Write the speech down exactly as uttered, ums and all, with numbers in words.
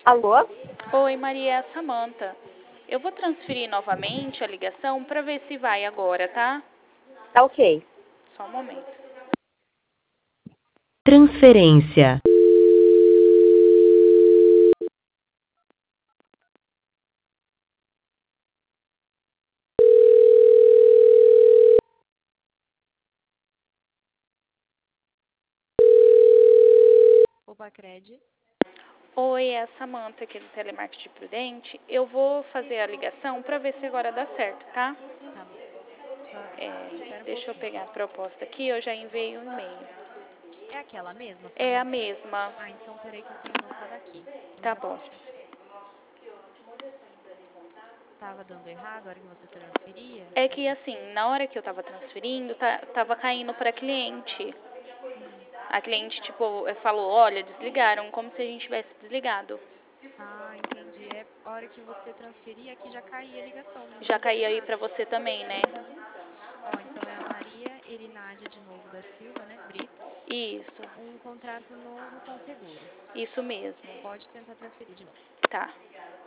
Alô? Oi, Maria, é a Samanta. Eu vou transferir novamente a ligação para ver se vai agora, tá? Tá ok. Só um momento. Transferência. Opa, Cred. Oi, é a Samanta aqui do Telemarketing Prudente. Eu vou fazer a ligação para ver se agora dá certo, tá? Tá bom. Só É, espera um deixa eu pouquinho. pegar a proposta aqui, eu já enviei um e-mail. É aquela mesma, É a Samanta? mesma. Ah, então peraí que eu tenho anotado aqui. No Tá bom. back-office. Tava dando errado a hora que você transferia? É que assim, na hora que eu tava transferindo, tá, tava caindo para cliente. Hum. A cliente, tipo, falou, olha, desligaram, como se a gente tivesse desligado. Ah, entendi. É a hora que você transferia que já caía a ligação, não Já dizia caía aí nada. para você também, né? Uhum. Ó, então é a Maria Elinádia de novo da Silva, né? Brito. Isso, Um contrato novo com seguros. isso mesmo. Pode tentar transferir de novo. Tá.